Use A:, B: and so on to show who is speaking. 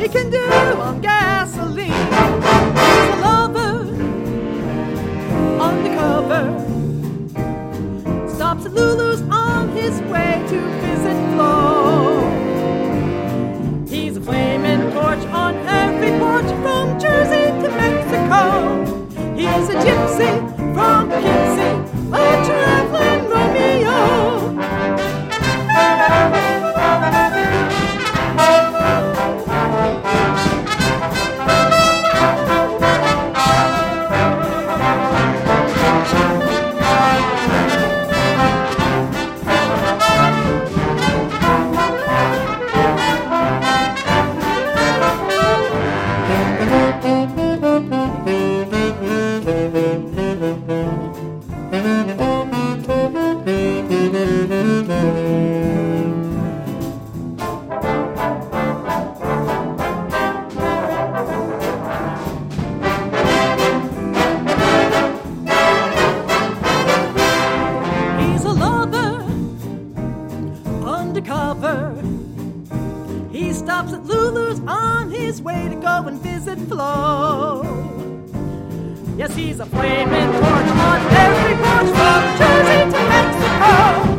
A: he can do on gasoline. He's a lover, undercover, stops at Lulu's on his way to visit Flo. He's a flaming torch on every porch from Jersey to Mexico. He's a gypsy from Poughkeepsie, a traveling Romeo. Undercover, he stops at Lulu's on his way to go and visit Flo. Yes, he's a flaming torch on every porch from Jersey to Mexico.